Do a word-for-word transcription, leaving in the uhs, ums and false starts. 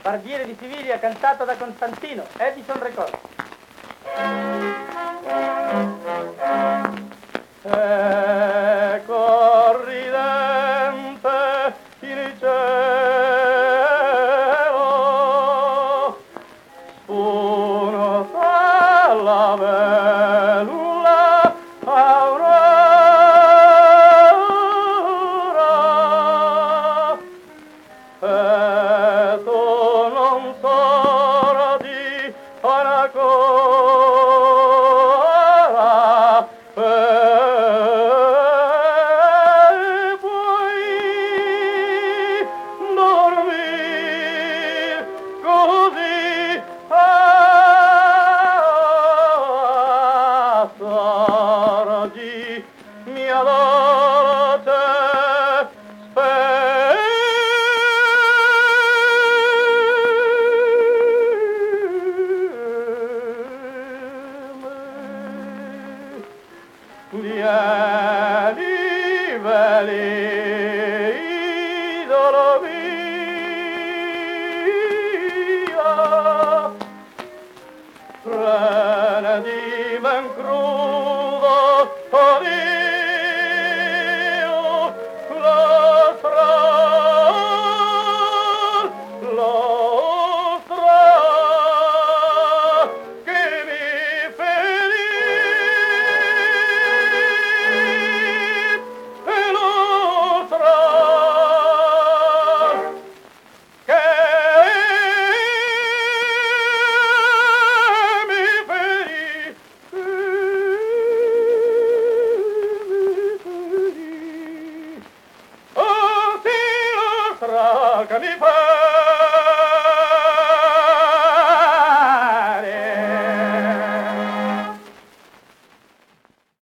Barbiere di Siviglia, cantata da Costantino, Edison Records. E corridente in cielo, spuno dalla bella aurora, e tu non sora di una cosa, e puoi dormir così a sorgi mia dolce vieni, veli, idolo mio, prendi